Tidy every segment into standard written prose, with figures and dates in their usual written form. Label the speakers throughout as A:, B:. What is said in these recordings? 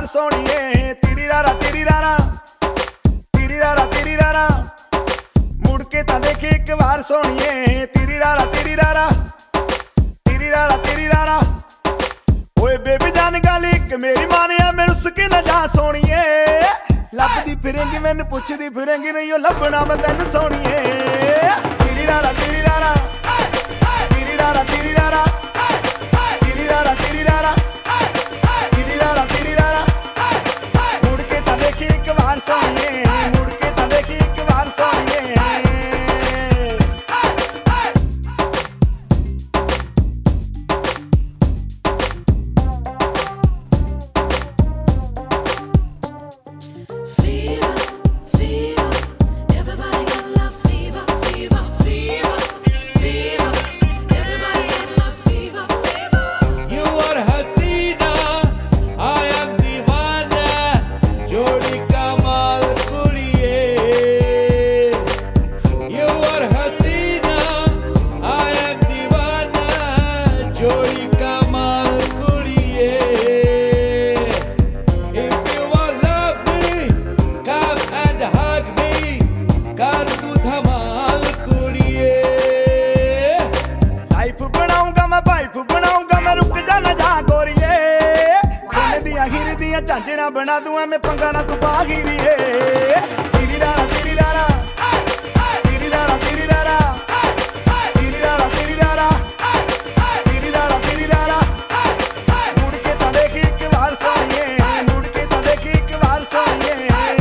A: वार सोनिए तेरी रारा तेरी रारा तेरी रारा तेरी रारा मुड़ के तां देख एक वार सोनिए तेरी रारा तेरी रारा तेरी रारा तेरी रारा ओए बेबी जान गल इक मेरी मानिया मैं रुस के ना जा सोनिए लभदी फिरेंगी मैनू पुछदी फिरेंगी नहीं ओ लभना मैं तैनू सोनिए तेरी रारा तेरी रारा तेरी रारा तेरी रारा तेरी रारा तेरी रारा तेरी रारा तेरी रारा मुड़ के तां देखी एक बार सोनिए मुड़ के तां देखी एक बार सोनिए झांझरा बना दूं मैं पंगा ना तू बागिरिए तेरी रारा तेरी रारा तेरी रारा तेरी रारा तेरी रारा तेरी रारा तेरी रारा तेरी रारा मुड़ के तां देख एक बार सोनिए मुड़ के तां देख एक बार सोनिए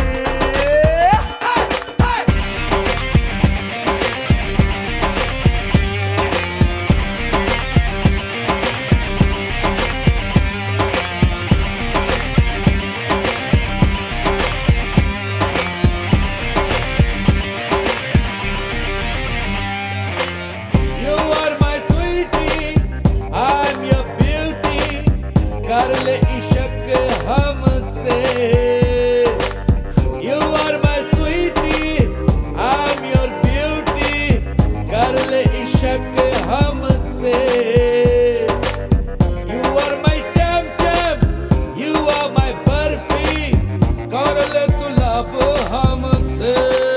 A: कर ले इश्क हमसे You are my sweetie I'm your beauty कर ले इश्क हमसे You are my cham cham You are my barfi कर ले तू लब हमसे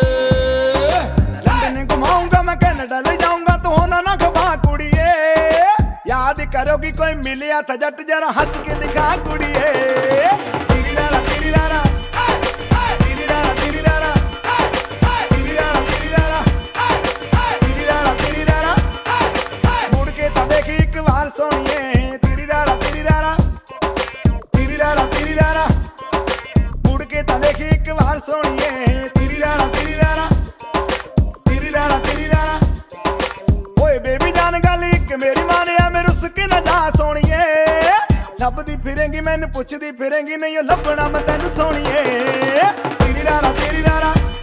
A: लंदन घुमाऊंगा मैं कनाडा ले जाऊंगा तू होना ना खबा कुड़िए याद करोगी कोई मिलिया था जट जरा हंस के दिखा कुड़िए तेरी रारा तेरी रारा तेरी रारा तेरी रारा तेरी रारा तेरी रारा तेरी रारा तेरी रारा मुड़ के तां देख एक बार सोनिए तेरी रारा तेरी रारा तेरी रारा तेरी रारा मुड़ के तां देख एक बार सोनिए तेरी रारा तेरी रारा तेरी रारा तेरी रारा ओए बेबी जान गल इक मेरी मानिया मैं रुस के ना जा सोनिए लभदी फिरेंगी मैनू पुछदी फिरेंगी नहीं ओ लभना मैं तैनू सोनिए तेरी रारा तेरी रारा